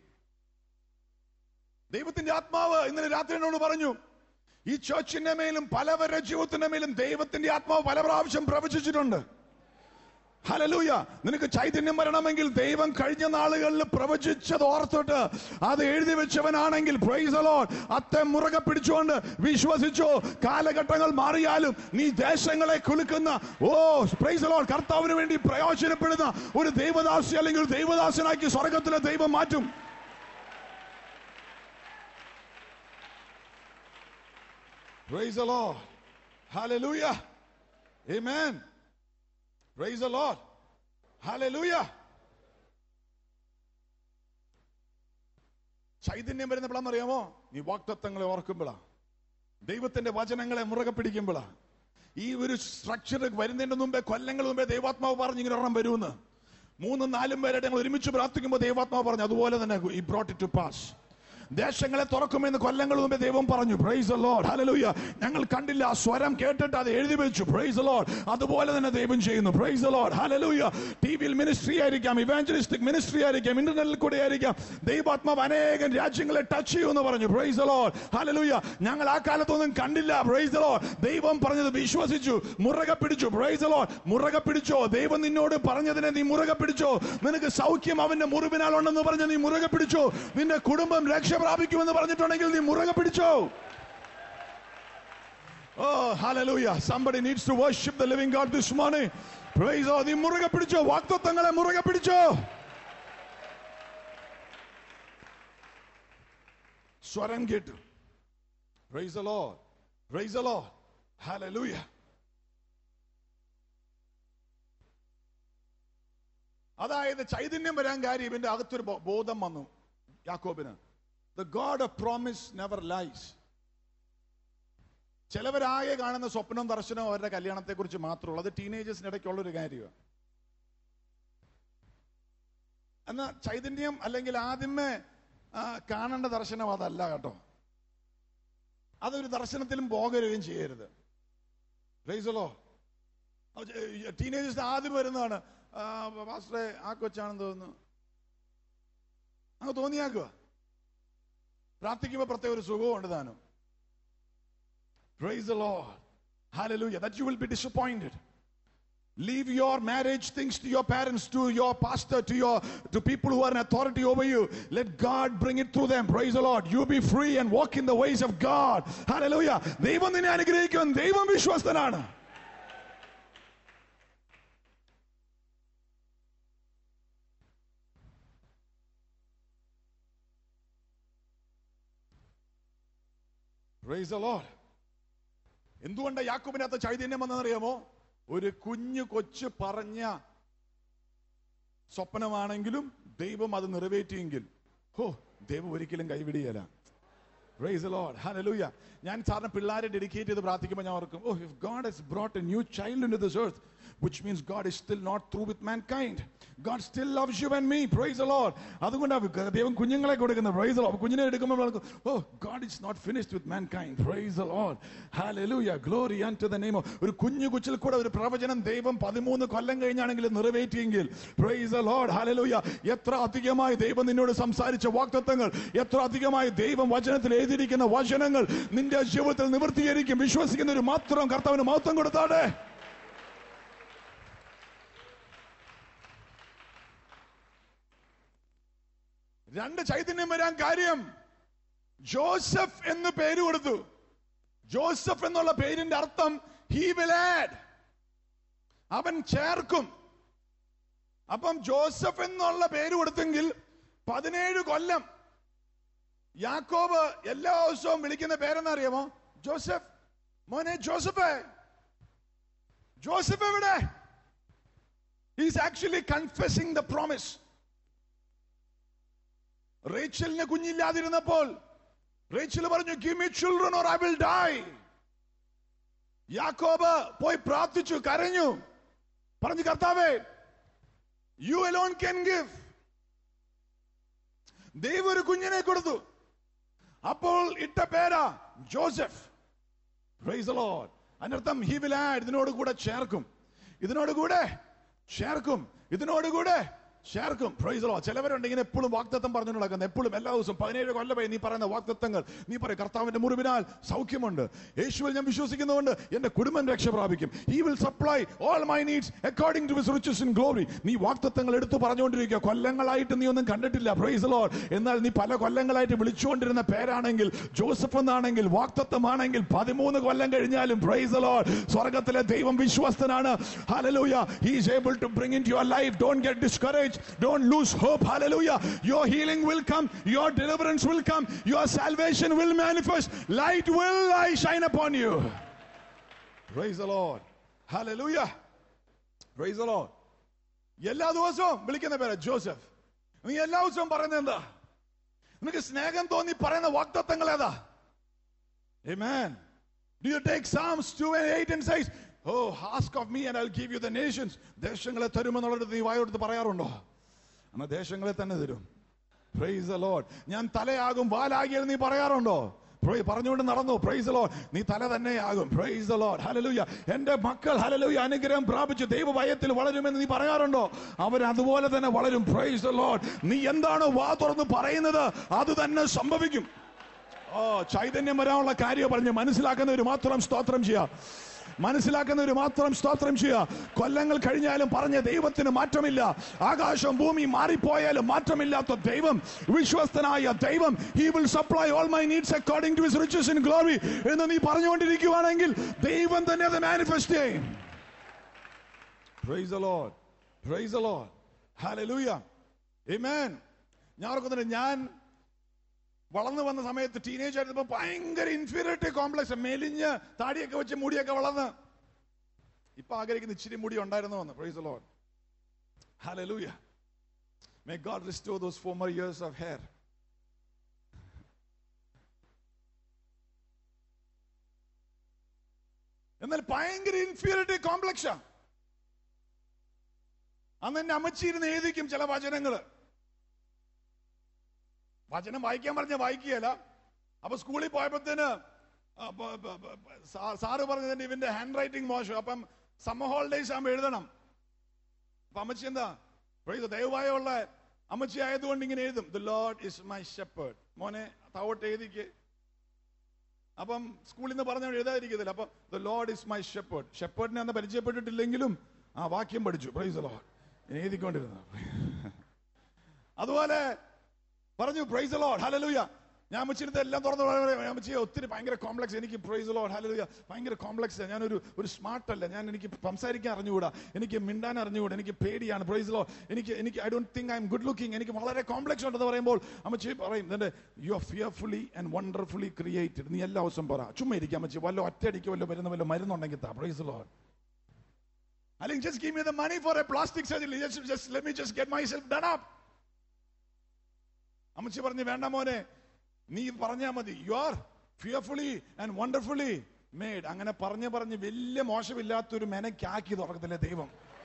ദൈവത്തിന്റെ ആത്മാവ് ഇന്നലെ രാത്രി എന്നോട് പറഞ്ഞു, ഈ ചർച്ചിന്റെ മേലും പലവരുടെ ജീവിതത്തിന്റെ മേലും ദൈവത്തിന്റെ ആത്മാവ് പല പ്രാവശ്യം പ്രവചിച്ചിട്ടുണ്ട്. ഹല്ലേലൂയ. നിനക്ക് ചൈതന്യം വരണമെങ്കിൽ ദൈവം കഴിഞ്ഞ നാളുകളിൽ പ്രവചിച്ചത് ഓർത്തിട്ട് അത് എഴുതി വെച്ചവനാണെങ്കിൽ പ്രൈസ് ദി ലോർഡ്, അത്തെ മുറുകെ പിടിച്ചുകൊണ്ട് വിശ്വസിച്ചോ. കാലഘട്ടങ്ങൾ മാറിയാലും നീ ദേശങ്ങളെ കുലുക്കുന്ന പ്രൈസ് ദി ലോർഡ്, കർത്താവിന് വേണ്ടി പ്രയോജനപ്പെടുന്ന ഒരു ദൈവദാസി അല്ലെങ്കിൽ ഒരു ദൈവദാസനാക്കി സ്വർഗത്തിലെ ദൈവം മാറ്റും. Praise the Lord. Hallelujah. Amen. Praise the Lord. Hallelujah. ചൈതന്യം വരുന്നപ്പോഴാന്ന് അറിയാമോ? നീ വാഗ്ദത്തങ്ങളെ ഓർക്കുമ്പോഴാ, ദൈവത്തിന്റെ വചനങ്ങളെ മുറുകെ പിടിക്കുമ്പോഴാ. ഈ ഒരു സ്ട്രക്ചർ വരുന്നതിന്റെ മുമ്പേ, കൊല്ലങ്ങൾ മുമ്പേ ദൈവാത്മാവ് പറഞ്ഞു ഇങ്ങനെ ഒരെണ്ണം വരുമെന്ന്. 3-4 പേരായിട്ട് ഞങ്ങൾ ഒരുമിച്ച് പ്രാർത്ഥിക്കുമ്പോൾ ദൈവാത്മാവ് പറഞ്ഞു, അതുപോലെ തന്നെ he brought it to pass. ദേശങ്ങളെ തുറക്കുമെന്ന് കൊല്ലങ്ങൾ മുമ്പേ ദൈവം പറഞ്ഞു. Praise the Lord. ഹല്ലേലൂയ. ഞങ്ങൾ കണ്ടില്ല, ആ സ്വരം കേട്ടിട്ട് അത് എഴുതി വെച്ചു. Praise the Lord. അതുപോലെ തന്നെ ദൈവം ചെയ്യുന്നു. Praise the Lord. ഹല്ലേലൂയ. ടിവിയിൽ മിനിസ്ട്രി ആയിരിക്കാം, ഇവാഞ്ചലിസ്റ്റിക് മിനിസ്ട്രി ആയിരിക്കാം, ഇന്റർനെറ്റിൽ കൂടെ ആയിരിക്കാം. ദൈവാത്മാവ് അനേകം രാജ്യങ്ങളെ ടച്ച് ചെയ്യുമെന്ന് പറഞ്ഞു. Praise the Lord. ഹല്ലേലൂയ. ഞങ്ങൾ ആ കാലത്തൊന്നും കണ്ടില്ല. Praise the Lord. ദൈവം പറഞ്ഞത് വിശ്വസിച്ചു, മുറുകെ പിടിച്ചു. Praise the Lord. മുറുകെ പിടിച്ചോ. ദൈവം നിന്നോട് പറഞ്ഞതിനെ നീ മുറുകെ പിടിച്ചോ. നിനക്ക് സൗഖ്യം അവന്റെ മുറിവിനാൽ ഉണ്ടെന്ന് പറഞ്ഞ് നീ മുറുകെ പിടിച്ചോ. നിന്റെ കുടുംബം രക്ഷ പ്രാപിക്കുമെന്ന് പറഞ്ഞിട്ടുണ്ടെങ്കിൽ നീ മുറുകെ പിടിച്ചോ. Oh, hallelujah. Somebody needs to worship the living God this morning. Praise God. നീ മുറുകെ പിടിച്ചോ. വാഗ്ദത്തങ്ങളെ മുറുകെ പിടിച്ചോ. സ്വരം കേട്ടു. Praise the Lord. Praise the Lord. Hallelujah. അതായത് ചൈതന്യം വരാൻ കാര്യം ഇവന്റെ അകത്തൊരു ബോധം വന്നു യാക്കോബിന്. The God of promise never lies. ചിലവരാകെ കാണുന്ന സ്വപ്നം ദർശനം അവരുടെ കല്യാണത്തെ കുറിച്ച് മാത്രമുള്ളൂ. അത് ടീനേജേഴ്സിന് ഇടയ്ക്കുള്ള ഒരു കാര്യമാണ്. എന്നാ ചൈതന്യം അല്ലെങ്കിൽ ആദ്യമേ കാണേണ്ട ദർശനം അതല്ല കേട്ടോ. അതൊരു ദർശനത്തിലും പോകരുകയും ചെയ്യരുത്. Price the Lord. ടീനേജേഴ്സിന് ആദ്യം വരുന്നതാണ്, പാസ്റ്ററെ ആ കൊച്ചാണെന്ന് തോന്നുന്നു, അങ്ങ് തോന്നിയാക്കുക. പ്രാർത്ഥിക്കുമ്പോൾ പ്രത്യേക ഒരു സുഖമുണ്ട് താനും. Praise the Lord. Hallelujah. That you will be disappointed. Leave your marriage things to your parents, to your pastor, to people who are in authority over you. Let God bring it through them. Praise the Lord. You be free and walk in the ways of God. Hallelujah. ദൈവം നിന്നെ അനുഗ്രഹിക്കും. ദൈവം വിശ്വസ്തനാണ്. Praise the Lord. എന്തുകൊണ്ട് യാക്കോബിനകത്ത് ചൈതന്യം വന്നറിയാമോ? ഒരു കുഞ്ഞു കൊച്ചു പറഞ്ഞ സ്വപ്നമാണെങ്കിലും ദൈവം അത് നിറവേറ്റിയെങ്കിൽ ദൈവം ഒരിക്കലും കൈവിടുകയില്ല. Praise the Lord. Hallelujah. ഞാൻ സാറിന് പിള്ളേരെ ഡെഡിക്കേറ്റ് ചെയ്ത് പ്രാർത്ഥിക്കുമ്പോൾ ഞാൻ ഓർക്കും, if God has brought a new child into this earth, which means God is still not through with mankind. God still loves you and me. Praise the Lord. അതുകൊണ്ടാണ് ദൈവം കുഞ്ഞുങ്ങളെ കൊടുക്കുന്നത്. Praise the Lord. കുഞ്ഞിനെ എടുക്കുമ്പോൾ God is not finished with mankind. Praise the Lord. Hallelujah. Glory unto the name of. ഒരു കുഞ്ഞു കൊച്ചിൽ കൂടെ ഒരു പ്രവചനം ദൈവം 13 കൊല്ലം കഴിഞ്ഞാണെങ്കിൽ നിറവേറ്റിയെങ്കിൽ Praise the Lord. Hallelujah. എത്ര അധികമായി ദൈവം നിന്നോട് സംസാരിച്ച വാഗ്ദത്തങ്ങൾ, എത്ര അധികമായി ദൈവം വചനത്തിൽ എഴുതിയിരിക്കുന്ന വചനങ്ങൾ നിന്റെ ജീവിതത്തിൽ നിവർത്തീകരിക്കും. വിശ്വസിക്കുന്നവർ മാത്രം കർത്താവിന് മഹത്വം കൊടുത്താട്ടെ. രണ്ട് ചൈതന്യം വരാൻ കാര്യം, ജോസഫ് എന്ന് പേര് കൊടുത്തു. ജോസഫ് എന്നുള്ള പേരിന്റെ അർത്ഥം he will add, അവൻ ചേർക്കും. അപ്പം ജോസഫ് എന്നുള്ള പേര് കൊടുത്തെങ്കിൽ 17 കൊല്ലം യാക്കോബ് എല്ലാ ദിവസവും വിളിക്കുന്ന പേരെന്നറിയാമോ? ജോസഫ്. മോനെ ജോസഫ്. ജോസഫ് എവിടെ? he is actually confessing the promise. റേച്ചലിന് കുഞ്ഞില്ലാതിരുന്നപ്പോൾ റേച്ചൽ പറഞ്ഞു, give me children or I will die. യാക്കോബ് പോയി പ്രാർത്ഥിച്ചു, കരഞ്ഞു, പറഞ്ഞു, കർത്താവേ, you alone can give. ദൈവം ഒരു കുഞ്ഞിനെ കൊടുത്തു. അപ്പോൾ ഇട്ട പേരാ ജോസഫ്. Praise the Lord. അതിനർത്ഥം he will add, ഇതിനോട് കൂടെ ചേർക്കും, ഇതിനോട് കൂടെ ചേർക്കും, ഇതിനോട് കൂടെ ചേർക്കും. Price the Lord. ചിലവരുണ്ട് ഇങ്ങനെ എപ്പോഴും വാഗ്ദത്തം പറഞ്ഞു നടക്കുന്നത്, എപ്പോഴും എല്ലാ ദിവസവും 17 കൊല്ലമായി നീ പറയുന്ന വാഗ്ദത്തങ്ങൾ, നീ പറയും കർത്താവിന്റെ മുറിവിനാൽ സൗഖ്യമുണ്ട്, യേശുവിൽ ഞാൻ വിശ്വസിക്കുന്നതുകൊണ്ട് എന്റെ കുടുംബം രക്ഷ പ്രാപിക്കും, He will supply all my needs according to His riches in glory. നീ വാഗ്ദത്തങ്ങൾ എടുത്തു പറഞ്ഞുകൊണ്ടിരിക്കുക. കൊല്ലങ്ങളായിട്ട് നീ ഒന്നും കണ്ടിട്ടില്ല. Praise the Lord. എന്നാൽ നീ പല കൊല്ലങ്ങളായിട്ട് വിളിച്ചുകൊണ്ടിരുന്ന പേരാണെങ്കിൽ, ജോസഫ് എന്നാണെങ്കിൽ, വാഗ്ദത്തമാണെങ്കിൽ 13 കൊല്ലം കഴിഞ്ഞാലും പ്രൈസ് ദി ലോർഡ്, സ്വർഗ്ഗത്തിലെ ദൈവം വിശ്വസ്തനാണ്. Hallelujah. He is able to bring into your life. Don't get discouraged. Don't lose hope. Hallelujah. Your healing will come. Your deliverance will come. Your salvation will manifest. Light will shine upon you. Praise the Lord. Hallelujah. Praise the Lord. എല്ലാ ദിവസവും വിളിക്കുന്ന പേര് Joseph. നീ എല്ലാ ദിവസവും പറയുന്നത് എന്താ? നിനക്ക് സ്നേഹം തോന്നി പറയുന്ന വാഗ്ദത്തങ്ങൾ ഏതാ? Amen. Do you take Psalms 2:8 and says, oh, ask of me and I'll give you the nations? ദേശങ്ങളെ തരുമെന്നുള്ളത് നീ വായോടുത്ത് പറയാറുണ്ടോ? എന്നാ ദേശങ്ങളെ തന്നെ തരും. Praise the Lord. ഞാൻ തലയാകും വാലാകിയെന്ന് നീ പറയാറുണ്ടോ? പറഞ്ഞുകൊണ്ട് നടന്നു. Praise the Lord. നീ തല തന്നെയാകും. Praise the Lord. Hallelujah. എന്റെ മക്കൾ ഹല്ലേലൂയ അനുഗ്രഹം പ്രാപിച്ച് ദൈവഭയത്തിൽ വളരുമെന്ന് നീ പറയാറുണ്ടോ? അവർ അതുപോലെ തന്നെ വളരും. Praise the Lord. നീ എന്താണോ വാ തുറന്ന് പറയുന്നത് അത് തന്നെ സംഭവിക്കും. ചൈതന്യം വരാനുള്ള കാര്യം പറഞ്ഞ് മനസ്സിലാക്കുന്നവർ മാത്രം സ്തോത്രം ചെയ്യാം. മനസ്സിലാക്കുന്നവർ മാത്രം സ്തോത്രം ചെയ്യുക. കൊല്ലങ്ങൾ കഴിഞ്ഞാലും പറഞ്ഞ ദൈവത്തിന് മാറ്റമില്ല. ആകാശം ഭൂമി മാറിപ്പോയാലും മാറ്റമില്ലാത്ത ദൈവം, വിശ്വസ്തനായ ദൈവം, He will supply all my needs according to His riches in glory എന്ന് നീ പറഞ്ഞുകൊണ്ടിരിക്കുകയാണെങ്കിൽ ദൈവം തന്നെ അത് മാനിഫെസ്റ്റ് ചെയ്യും. Praise the Lord. Praise the Lord. Hallelujah. Amen. ഞാൻ ഓർക്കുന്നുണ്ട്, ഞാൻ വളർന്നു വന്ന സമയത്ത് ടീനേജ് ആയിരുന്നപ്പോൾ ഭയങ്കര ഇൻഫീരിയോറിറ്റി കോംപ്ലക്സ്, മെലിഞ്ഞ് താടിയൊക്കെ വെച്ച് മുടിയൊക്കെ വളർന്ന്. ഇപ്പൊ ആഗ്രഹിക്കുന്ന ഇച്ചിരി മുടി ഉണ്ടായിരുന്നു വന്ന്. Praise the Lord. Hallelujah. May God restore those former years of hair. എന്നാൽ ഭയങ്കര ഇൻഫീരിയോറിറ്റി കോംപ്ലക്സാ. അന്ന് എന്നെ അമ്മച്ചിരുന്ന് എഴുതിക്കും ചില വചനങ്ങള്. വചനം വായിക്കാൻ പറഞ്ഞ വായിക്കുകയല്ല. അപ്പൊ സ്കൂളിൽ പോയപ്പോഴത്തേന് സാറ് പറഞ്ഞതിന്റെ ഇവന്റെ ഹാൻഡ് റൈറ്റിംഗ് മോശം. അപ്പം സമ്മർ ഹോളിഡേയ്സ് ആകുമ്പോൾ എഴുതണം. അപ്പൊ അമ്മച്ചി എന്താ ദയവായുള്ള അമ്മച്ചി ആയതുകൊണ്ട് ഇങ്ങനെ എഴുതും, The Lord is my shepherd. മോനെ താവോട്ട് എഴുതിക്ക്. അപ്പം സ്കൂളിൽ നിന്ന് പറഞ്ഞ എഴുതാതിരിക്കത്തില്ല. അപ്പൊ The Lord is my shepherd. ഷെപ്പേർഡിനെ അന്ന് പരിചയപ്പെട്ടിട്ടില്ലെങ്കിലും ആ വാക്യം പഠിച്ചു. Praise the Lord. എഴുതിക്കൊണ്ടിരുന്നു. അതുപോലെ പറഞ്ഞു. Praise the Lord. Hallelujah. ഞാൻ അമ്മച്ചിരുത്ത് എല്ലാം തുറന്നു അമ്മച്ചിയെ ഒത്തിരി ഭയങ്കര കോംപ്ലക്സ്. എനിക്ക് Praise the Lord. Hallelujah. ഭയങ്കര കോംപ്ലക്സ്. ഞാനൊരു സ്മാർട്ട് അല്ല. എനിക്ക് സംസാരിക്കാൻ അറിഞ്ഞുകൂടാ, എനിക്ക് മിണ്ടാൻ അറിഞ്ഞുകൂടാ, എനിക്ക് പേടിയാണ്. Praise the Lord. എനിക്ക് I don't think I'm good looking. എനിക്ക് വളരെ കോംപ്ലക്സ് ഉണ്ടെന്ന് പറയുമ്പോൾ അമ്മച്ചി പറയും, You are fearfully and wonderfully created. നീ എല്ലാ ദിവസം പറ. ചുമ്മാ ഇരിക്കാം അമ്മച്ചി, വല്ല ഒറ്റയടിക്ക് വല്ല മരുന്നുണ്ടെങ്കിൽ താ. Praise the Lord. അല്ലെങ്കിൽ just give me the money for a plastic surgery. Just let me just get myself done up. അമ്മച്ചി പറഞ്ഞു, വേണ്ട മോനെ, നീ പറഞ്ഞാ മതി. You are fearfully and wonderfully made. അങ്ങനെ പറഞ്ഞ് വലിയ മോശമില്ലാത്തൊരു മെനക്കാക്കി തുറക്കത്തില്ലേ ദൈവം.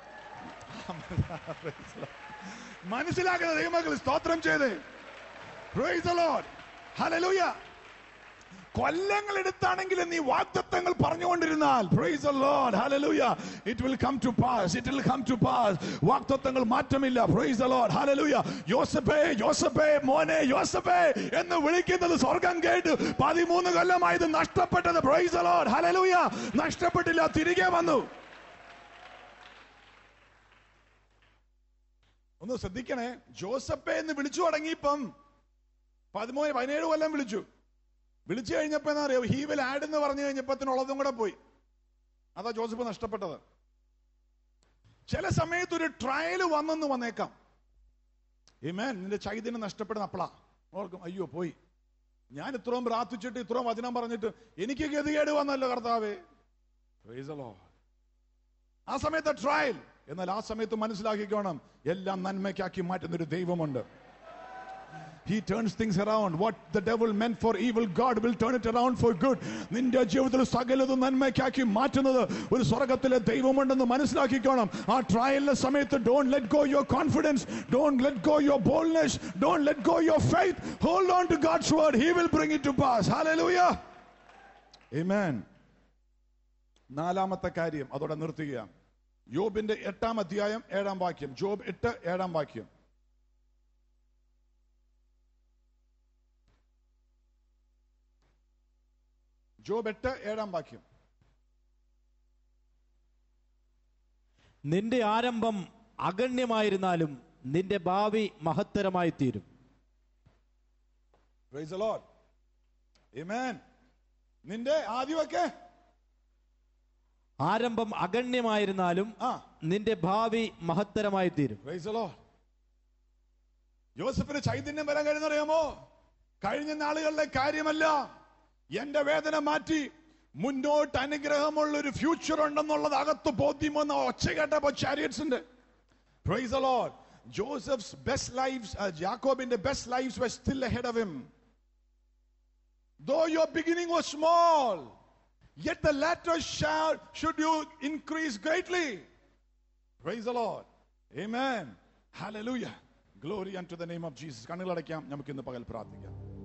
മനസ്സിലാക്കുന്ന ദൈവമക്കൾ സ്തോത്രം ചെയ്ത്. Praise the Lord. Hallelujah. കൊല്ലങ്ങൾ എടുത്താണെങ്കിലും നീ വാഗ്ദത്തങ്ങൾ പറഞ്ഞുകൊണ്ടിരുന്നാൽ, Praise the Lord. Hallelujah. It will come to pass. It will come to pass. വാഗ്ദത്തങ്ങൾ മാറ്റമില്ല. Praise the Lord. Hallelujah. യോസേഫേ യോസേഫേ മോനെ യോസേഫേ എന്ന് വിളിക്കുന്നത് സ്വർഗം കേട്ട് 13 കൊല്ലമായത് നഷ്ടപ്പെട്ടത്. Praise the Lord. Hallelujah. നഷ്ടപ്പെട്ടില്ല, തിരികെ വന്നു. ഒന്ന് ശ്രദ്ധിക്കണേ. ജോസഫേ എന്ന് വിളിച്ചു തുടങ്ങിയപ്പം 17 കൊല്ലം വിളിച്ചു കഴിഞ്ഞപ്പോ എന്താ അറിയോ, He will add എന്ന് പറഞ്ഞു കഴിഞ്ഞപ്പോഴത്തിനുള്ളതും കൂടെ പോയി. അതാ ജോസഫ് നഷ്ടപ്പെട്ടത്. ചില സമയത്ത് ഒരു ട്രയൽ വന്നേക്കാം. Amen. നിന്റെ ചൈതന്യം നഷ്ടപ്പെടുന്ന അപ്പളാ ഓർക്കും, അയ്യോ പോയി, ഞാൻ ഇത്രയും പ്രാർത്ഥിച്ചിട്ട് ഇത്രയും വചനം പറഞ്ഞിട്ട് എനിക്ക് ഗതികേട് വന്നല്ലോ കർത്താവേ. Praise the Lord. ആ സമയത്ത് ട്രയൽ. എന്നാൽ ആ സമയത്ത് മനസ്സിലാക്കിക്കോണം, എല്ലാം നന്മയ്ക്കാക്കി മാറ്റുന്നൊരു ദൈവമുണ്ട്. He turns things around. What the devil meant for evil, God will turn it around for good. നിന്റെ ജീവിതത്തിൽ സകലതും നന്മയ്ക്കാക്കി മാറ്റുന്നത് ഒരു സ്വർഗ്ഗത്തിലെ ദൈവമുണ്ടെന്ന് മനസ്സിലാക്കിക്കോണം. ആ ട്രയലിന്റെ സമയത്ത് don't let go your confidence, don't let go your boldness, don't let go your faith. Hold on to God's word. He will bring it to pass. Hallelujah. Amen. നാലാമത്തെ കാര്യം അതോടെ നിർത്തുക. യോബിന്റെ 8-ാം അധ്യായം 7-ാം വാക്യം. ജോബ് 8, 7-ാം വാക്യം. ജോബ് 8, 7-ാം വാക്യം. നിന്റെ ആരംഭം അഗണ്യമായിരുന്നാലും നിന്റെ ഭാവി മഹത്തരമായി തീരും. Praise the Lord. Amen. നിന്റെ ആദ്യമൊക്കെ ആരംഭം അഗണ്യമായിരുന്നാലും നിന്റെ ഭാവി മഹത്തരമായി തീരും. Praise the Lord. യോസഫിന് ചൈതന്യം വരാൻ കഴിയുന്നറിയാമോ? കഴിഞ്ഞ നാളുകളിലെ കാര്യമല്ല, എന്റെ വേദന മാറ്റി മുന്നോട്ട് അനുഗ്രഹമുള്ള ഒരു ഫ്യൂച്ചർ ഉണ്ടെന്നുള്ളത് അകത്ത് ബോധ്യം വന്ന ഒച്ച കേട്ടപ്പോ ചാരിയറ്റ്സിന്റെ. Praise the Lord. Joseph's best lives, Jacob's best lives were still ahead of him. Though your beginning was small, yet the latter should you increase greatly. Praise the Lord. Amen. Hallelujah. Glory unto the name of Jesus. കണ്ണുകളടയ്ക്കാം, നമുക്ക് ഇന്ന് പകൽ പ്രാർത്ഥിക്കാം.